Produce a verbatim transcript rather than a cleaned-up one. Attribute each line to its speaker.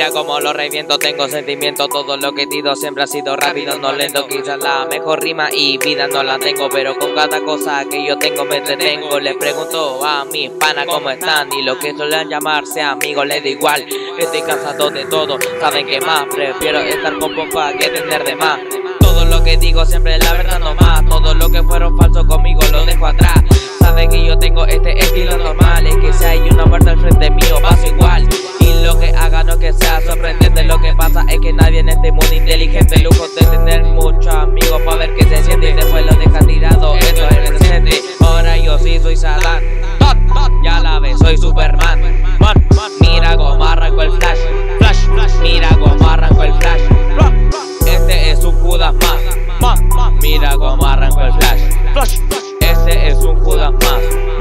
Speaker 1: Mira como lo reviento, tengo sentimiento. Todo lo que digo siempre ha sido rápido, no lento. Quizás la mejor rima y vida no la tengo, pero con cada cosa que yo tengo me detengo. Les pregunto a mis panas cómo están, y lo que suelen llamarse amigos les da igual. Estoy cansado de todo, saben que más prefiero estar con poco a que tener de más. Todo lo que digo siempre es la verdad nomás. Todo lo que fueron falsos conmigo lo dejo atrás. Saben que yo tengo este estilo normal, es que si hay una muerte al frente mío paso igual. Y lo que haga no que sea sorprendente, lo que pasa es que nadie en este mundo inteligente. Lujo de tener muchos amigos para ver qué se siente, y después lo deja tirado, esto es reciente. Ahora yo sí soy Satán, ya la ves, soy Superman. Man, mira cómo arranco el flash, flash, flash. Mira cómo arranco el flash. Este es un Judas más, mira cómo arranco el flash, flash. Este es un Judas más.